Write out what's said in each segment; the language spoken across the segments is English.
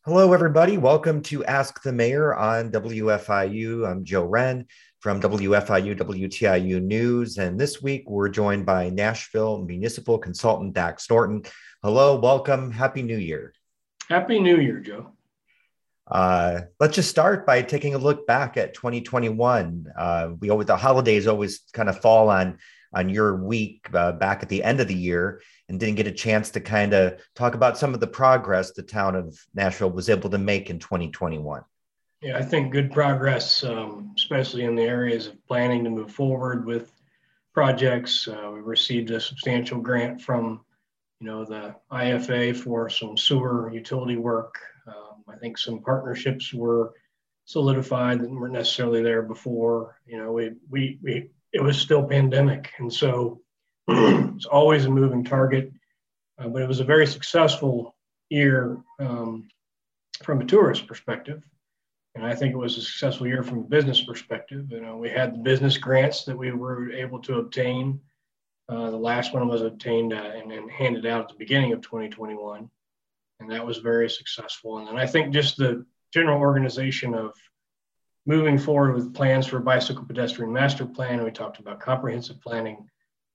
Hello, everybody. Welcome to Ask the Mayor on WFIU. I'm Joe Wren from WFIU WTIU News. And this week we're joined by Nashville Municipal Consultant Dax Norton. Hello, welcome. Happy New Year. Happy New Year, Joe. Let's just start by taking a look back at 2021. The holidays always kind of fall on your week back at the end of the year, and didn't get a chance to kind of talk about some of the progress the town of Nashville was able to make in 2021. Yeah, I think good progress, especially in the areas of planning to move forward with projects. We received a substantial grant from, the IFA for some sewer utility work. I think some partnerships were solidified that weren't necessarily there before. It was still pandemic, and so it's always a moving target. But it was a very successful year from a tourist perspective. And I think it was a successful year from a business perspective. We had the business grants that we were able to obtain. The last one was obtained and then handed out at the beginning of 2021. And that was very successful. And then I think just the general organization of moving forward with plans for a bicycle pedestrian master plan. We talked about comprehensive planning.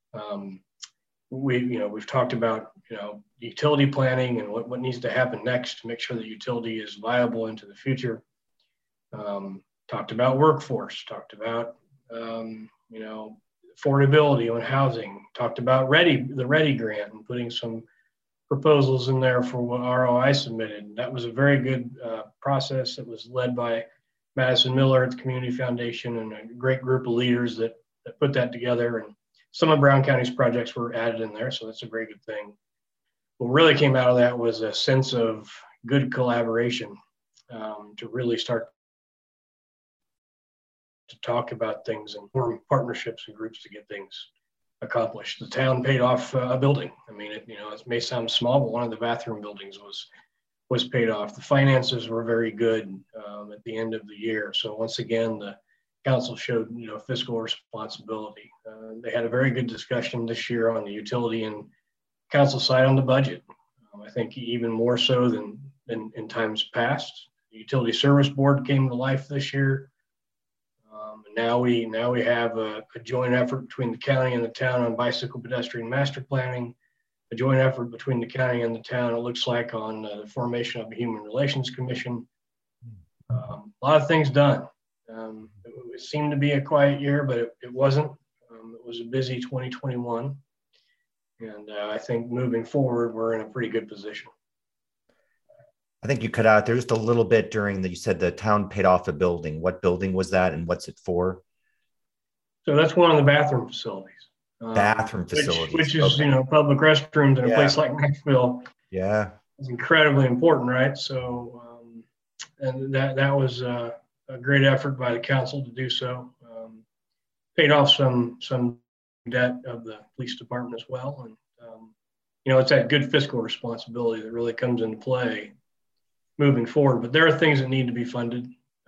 We've talked about, utility planning and what needs to happen next to make sure that utility is viable into the future. Talked about workforce, talked about, affordability on housing, talked about the READY grant and putting some proposals in there for what ROI submitted. That was a very good process. It was led by Madison Miller at the Community Foundation and a great group of leaders that put that together. And some of Brown County's projects were added in there, so that's a very good thing. What really came out of that was a sense of good collaboration to really start to talk about things and form partnerships and groups to get things accomplished. The town paid off a building. I mean, it may sound small, but one of the bathroom buildings was paid off. The finances were very good at the end of the year. So once again, the council showed fiscal responsibility. They had a very good discussion this year on the utility and council side on the budget. I think even more so than in times past. The utility service board came to life this year. Now we have a joint effort between the county and the town on bicycle pedestrian master planning, a joint effort between the county and the town, it looks like, on the formation of a human relations commission. A lot of things done. It seemed to be a quiet year, but it wasn't. It was a busy 2021. And I think moving forward, we're in a pretty good position. I think you cut out there just a little bit you said the town paid off a building. What building was that and what's it for? So that's one of the bathroom facilities. Bathroom facilities. Which is, okay. Public restrooms in a place like Nashville. Yeah. It's incredibly important, right? So, and that was a great effort by the council to do so. Paid off some debt of the police department as well. And, it's that good fiscal responsibility that really comes into play moving forward. But there are things that need to be funded.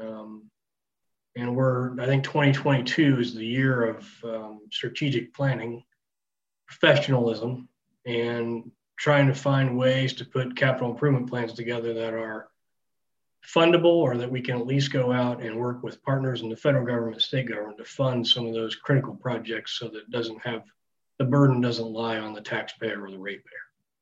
And I think 2022 is the year of strategic planning, professionalism, and trying to find ways to put capital improvement plans together that are fundable, or that we can at least go out and work with partners in the federal government, state government, to fund some of those critical projects so that the burden doesn't lie on the taxpayer or the ratepayer.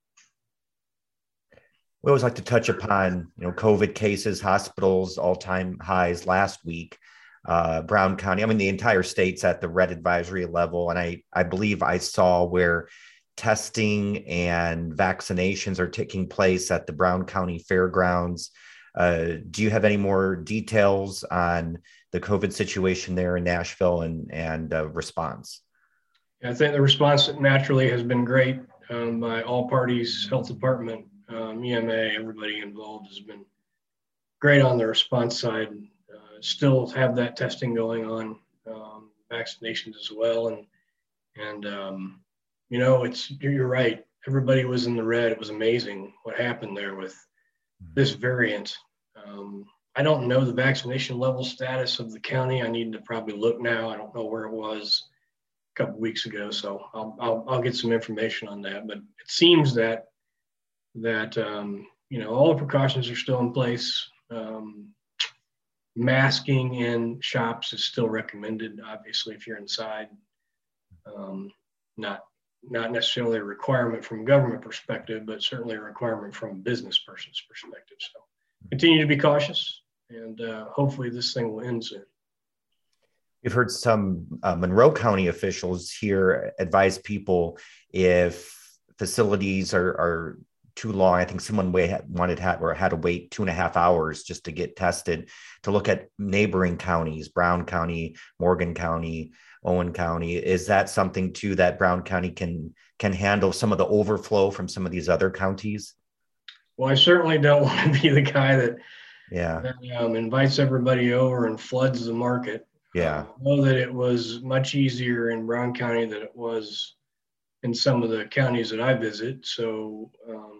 We always like to touch upon, COVID cases, hospitals, all-time highs last week. Brown County, the entire state's at the red advisory level. And I believe I saw where testing and vaccinations are taking place at the Brown County Fairgrounds. Do you have any more details on the COVID situation there in Nashville and response? I think the response naturally has been great by all parties, health department, EMA, everybody involved has been great on the response side. Still have that testing going on, vaccinations as well. And you're right. Everybody was in the red. It was amazing what happened there with this variant. I don't know the vaccination level status of the county. I need to probably look now. I don't know where it was a couple weeks ago, so I'll get some information on that. But it seems that all the precautions are still in place. Masking in shops is still recommended, obviously, if you're inside. Not necessarily a requirement from a government perspective, but certainly a requirement from a business person's perspective. So continue to be cautious, and hopefully this thing will end soon. We've heard some Monroe County officials here advise people if facilities are too long. I think someone had to wait 2.5 hours just to get tested, to look at neighboring counties, Brown County, Morgan County, Owen County. Is that something too that Brown County can handle some of the overflow from some of these other counties? Well, I certainly don't want to be the guy that invites everybody over and floods the market. Yeah. I know that it was much easier in Brown County than it was in some of the counties that I visit. So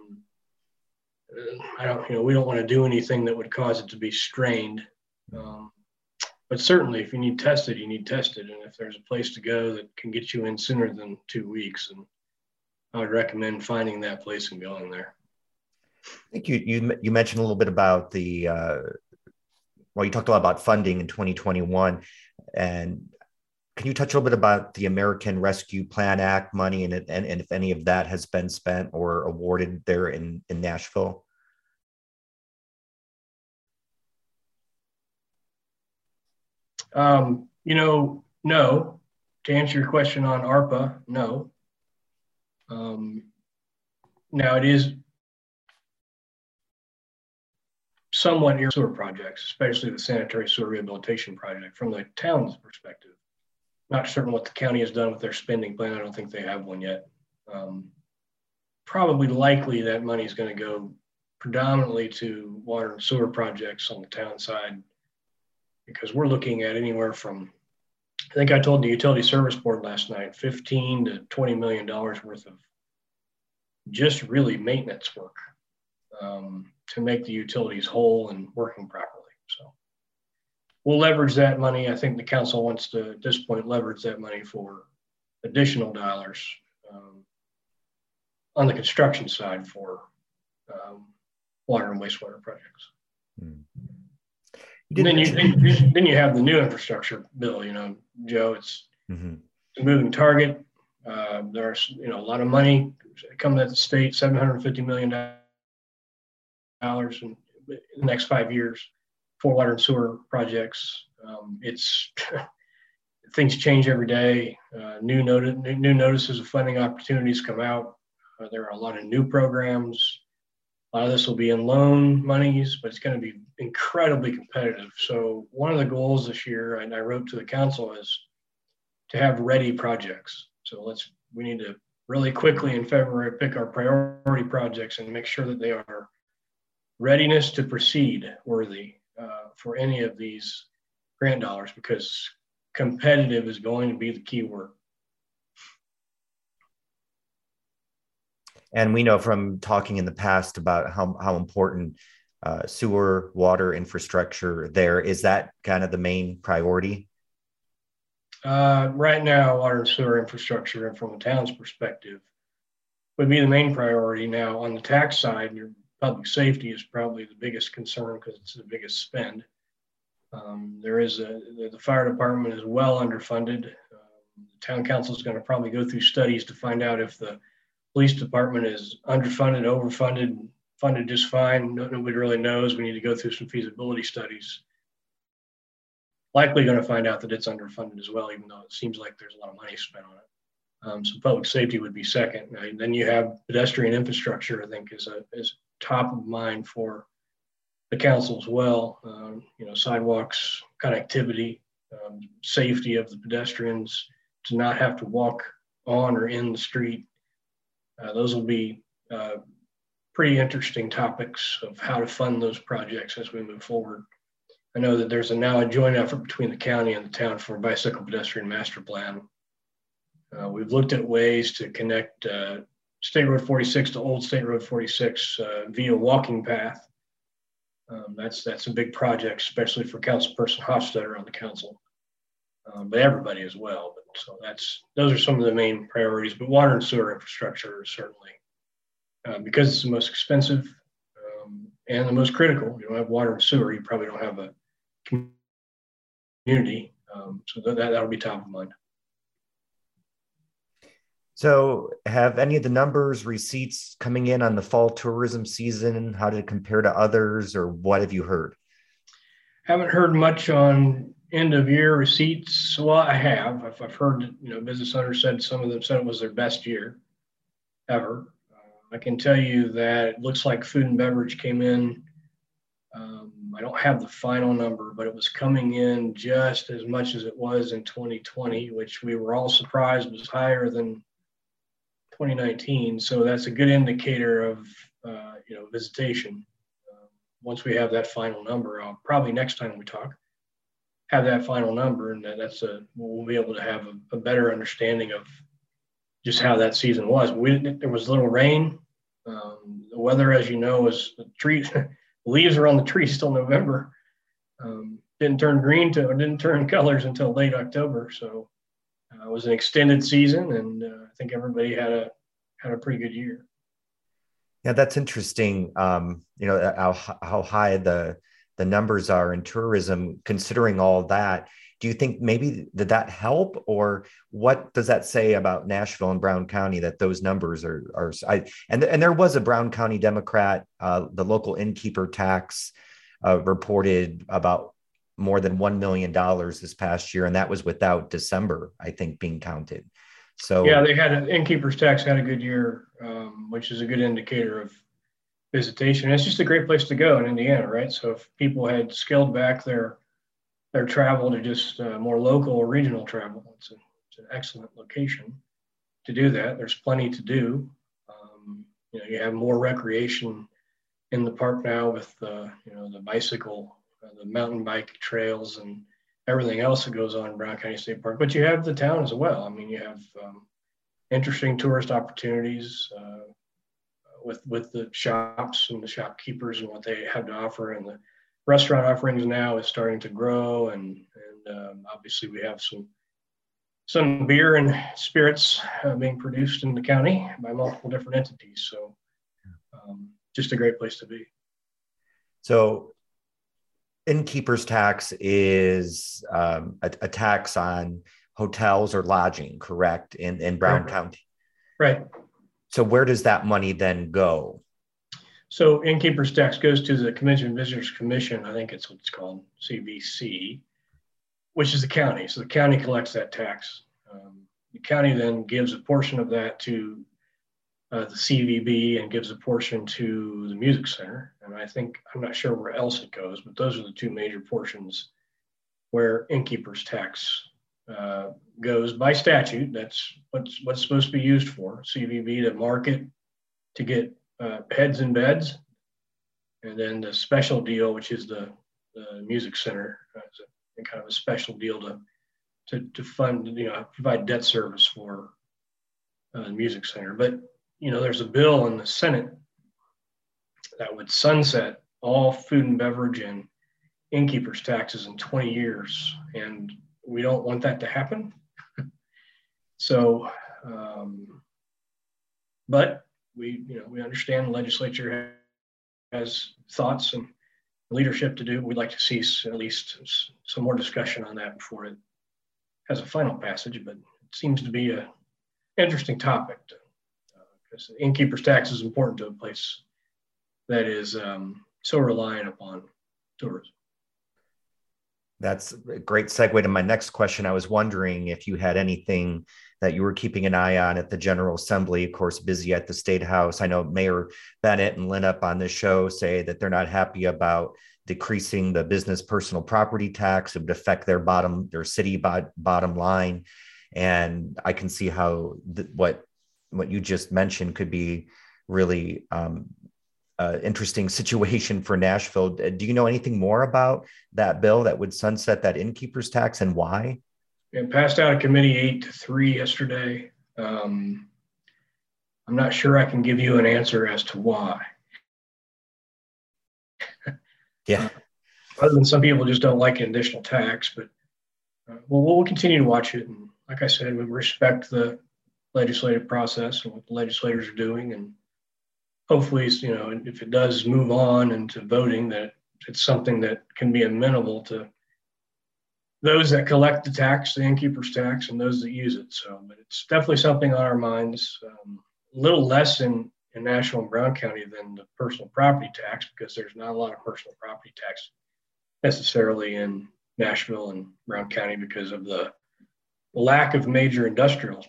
we don't want to do anything that would cause it to be strained. But certainly if you need tested, you need tested. And if there's a place to go that can get you in sooner than 2 weeks, and I would recommend finding that place and going there. I think you mentioned a little bit about you talked a lot about funding in 2021, and can you touch a little bit about the American Rescue Plan Act money and if any of that has been spent or awarded there in Nashville? No. To answer your question on ARPA, no. Now it is somewhat near sewer projects, especially the sanitary sewer rehabilitation project from the town's perspective. Not certain what the county has done with their spending plan. I don't think they have one yet. Probably likely that money is going to go predominantly to water and sewer projects on the town side, because we're looking at anywhere from, I think I told the Utility Service Board last night, $15 to $20 million worth of just really maintenance work to make the utilities whole and working properly. So we'll leverage that money. I think the council wants to, at this point, leverage that money for additional dollars on the construction side for water and wastewater projects. Then you have the new infrastructure bill. Joe, it's a moving target. There's a lot of money coming at the state, $750 million in the next 5 years for water and sewer projects. It's things change every day. New notices of funding opportunities come out. There are a lot of new programs. A lot of this will be in loan monies, but it's going to be incredibly competitive. So one of the goals this year, and I wrote to the council, is to have ready projects. So we need to really quickly in February pick our priority projects and make sure that they are readiness to proceed worthy for any of these grant dollars, because competitive is going to be the key word. And we know from talking in the past about how important sewer water infrastructure there is. That kind of the main priority? Right now, water and sewer infrastructure, and from a town's perspective, would be the main priority. Now, on the tax side, your public safety is probably the biggest concern because it's the biggest spend. The fire department is well underfunded. The town council is going to probably go through studies to find out if the police department is underfunded, overfunded, funded just fine. Nobody really knows. We need to go through some feasibility studies. Likely going to find out that it's underfunded as well, even though it seems like there's a lot of money spent on it. So public safety would be second. Then you have pedestrian infrastructure, I think, is top of mind for the council as well. Sidewalks, connectivity, safety of the pedestrians, to not have to walk on or in the street. Those will be pretty interesting topics of how to fund those projects as we move forward. I know that there's now a joint effort between the county and the town for a bicycle pedestrian master plan. We've looked at ways to connect State Road 46 to Old State Road 46 via walking path. That's a big project, especially for Councilperson Hofstadter on the council, but everybody as well. So those are some of the main priorities. But water and sewer infrastructure is certainly, because it's the most expensive, And the most critical, you don't have water and sewer, you probably don't have a community. So that'll be top of mind. So, have any of the numbers, receipts coming in on the fall tourism season? How did it compare to others, or what have you heard? Haven't heard much on end of year receipts. Well, I have. I've heard, business owners said some of them said it was their best year ever. I can tell you that it looks like food and beverage came in. I don't have the final number, but it was coming in just as much as it was in 2020, which we were all surprised was higher than 2019. So that's a good indicator of, visitation. Once we have that final number, I'll probably next time we talk, have that final number, and we'll be able to have a better understanding of just how that season was. There was little rain. The weather, as you know, is the trees, leaves are on the trees till November. Didn't turn colors until late October. So it was an extended season, and I think everybody had a pretty good year. Yeah, that's interesting. How high the numbers are in tourism, considering all that. Do you think maybe did that help, or what does that say about Nashville and Brown County that those numbers are? And there was a Brown County Democrat, the local innkeeper tax reported about more than $1 million this past year, and that was without December, I think, being counted. So yeah, they had an innkeeper's tax had a good year, which is a good indicator of visitation. It's just a great place to go in Indiana, right? So if people had scaled back their travel to just more local or regional travel, it's an excellent location to do that. There's plenty to do. You have more recreation in the park now with the bicycle, the mountain bike trails, and everything else that goes on in Brown County State Park. But you have the town as well. I mean, you have interesting tourist opportunities with the shops and the shopkeepers and what they have to offer, and the restaurant offerings now is starting to grow, and obviously we have some beer and spirits being produced in the county by multiple different entities. So just a great place to be. So innkeeper's tax is a tax on hotels or lodging, correct, in Brown County? Right. So where does that money then go? So innkeeper's tax goes to the Convention and Visitors Commission. I think it's what it's called, CVC, which is the county. So the county collects that tax. The county then gives a portion of that to the CVB and gives a portion to the Music Center. And I'm not sure where else it goes, but those are the two major portions where innkeeper's tax goes by statute. That's what's supposed to be used for. CVB to market, to get heads and beds, and then the special deal, which is the Music Center, kind of a special deal to fund, provide debt service for the Music Center. But there's a bill in the Senate that would sunset all food and beverage and innkeeper's taxes in 20 years, and we don't want that to happen. So, but we understand the legislature has thoughts and leadership to do. We'd like to see at least some more discussion on that before it has a final passage, but it seems to be an interesting topic because innkeeper's tax is important to a place that is so reliant upon tourism. That's a great segue to my next question. I was wondering if you had anything that you were keeping an eye on at the General Assembly, of course, busy at the State House. I know Mayor Bennett and Linnap on this show say that they're not happy about decreasing the business personal property tax. It would affect their city bottom line. And I can see how what you just mentioned could be really interesting situation for Nashville. Do you know anything more about that bill that would sunset that innkeeper's tax and why? It passed out of committee 8-3 yesterday. I'm not sure I can give you an answer as to why. Yeah. Other than some people just don't like an additional tax, but we'll continue to watch it. And like I said, we respect the legislative process and what the legislators are doing, and hopefully, if it does move on into voting, that it's something that can be amenable to those that collect the tax, the innkeeper's tax, and those that use it. So, but it's definitely something on our minds. A little less in Nashville and Brown County than the personal property tax, because there's not a lot of personal property tax necessarily in Nashville and Brown County because of the lack of major industrial,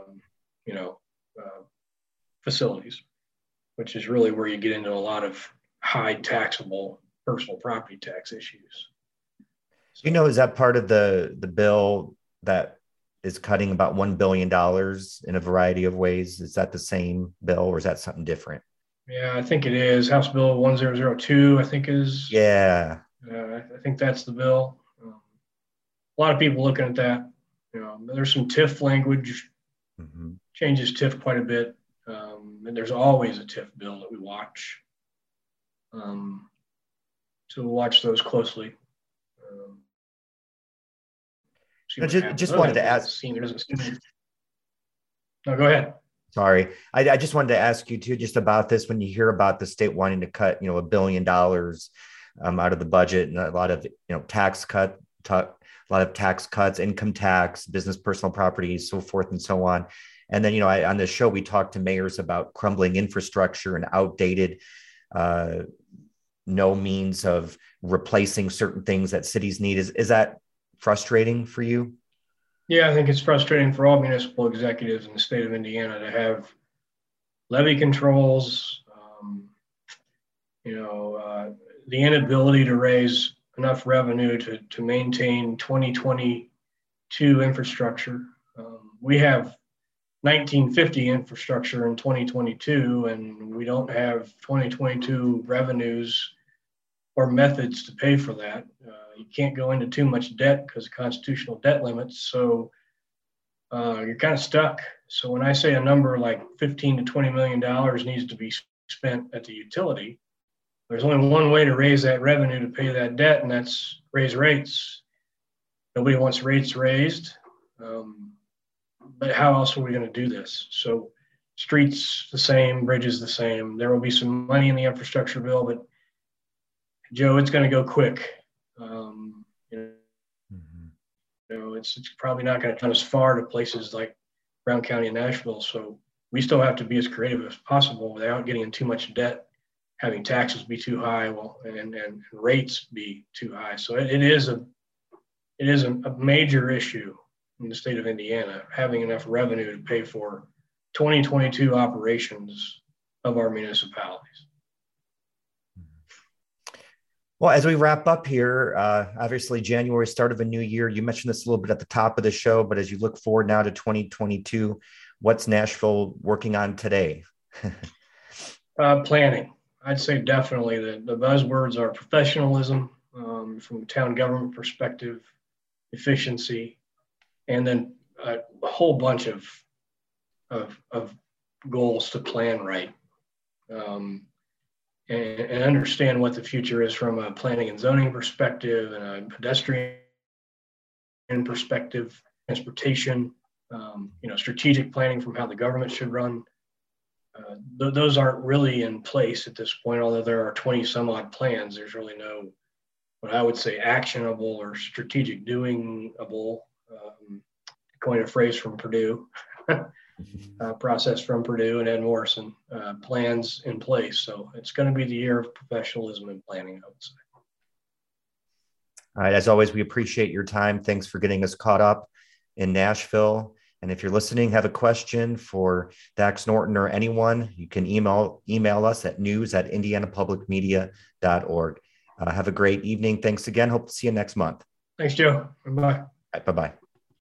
facilities, which is really where you get into a lot of high taxable personal property tax issues. Is that part of the bill that is cutting about $1 billion in a variety of ways? Is that the same bill, or is that something different? Yeah, I think it is. House Bill 1002, I think is. Yeah. I think that's the bill. A lot of people looking at that. There's some TIF language, changes TIF quite a bit. And there's always a TIF bill that we watch. So we'll watch those closely. Just wanted to ask. No, go ahead. Sorry. I just wanted to ask you too, just about this, when you hear about the state wanting to cut, $1 billion out of the budget, and a lot of, tax cuts, income tax, business, personal property, so forth and so on. And then, on the show, we talked to mayors about crumbling infrastructure and outdated, no means of replacing certain things that cities need. Is that frustrating for you? Yeah, I think it's frustrating for all municipal executives in the state of Indiana to have levy controls, the inability to raise enough revenue to maintain 2022 infrastructure. We have 1950 infrastructure in 2022, and we don't have 2022 revenues or methods to pay for that. You can't go into too much debt because of constitutional debt limits. So you're kind of stuck. So when I say a number like $15 to $20 million needs to be spent at the utility, there's only one way to raise that revenue to pay that debt, and that's raise rates. Nobody wants rates raised. But how else are we going to do this? So streets the same, bridges the same. There will be some money in the infrastructure bill, but Joe, it's going to go quick. It's probably not going to come as far to places like Brown County and Nashville. So we still have to be as creative as possible without getting in too much debt, having taxes be too high, and rates be too high. So it is a major issue in the state of Indiana, having enough revenue to pay for 2022 operations of our municipalities. Well, as we wrap up here, obviously January, start of a new year. You mentioned this a little bit at the top of the show, but as you look forward now to 2022, what's Nashville working on today? Planning. I'd say definitely the buzzwords are professionalism, from a town government perspective, efficiency, and then a whole bunch of goals to plan right. And understand what the future is from a planning and zoning perspective and a pedestrian perspective, transportation, strategic planning from how the government should run. Those aren't really in place at this point, although there are 20 some odd plans. There's really no, what I would say, actionable or strategic doingable, coin a phrase from Purdue, process from Purdue and Ed Morrison, plans in place. So it's going to be the year of professionalism and planning, I would say. All right. As always, we appreciate your time. Thanks for getting us caught up in Nashville. And if you're listening, have a question for Dax Norton or anyone, you can email us at news@indianapublicmedia.org. Have a great evening. Thanks again. Hope to see you next month. Thanks, Joe. Bye-bye. Bye-bye.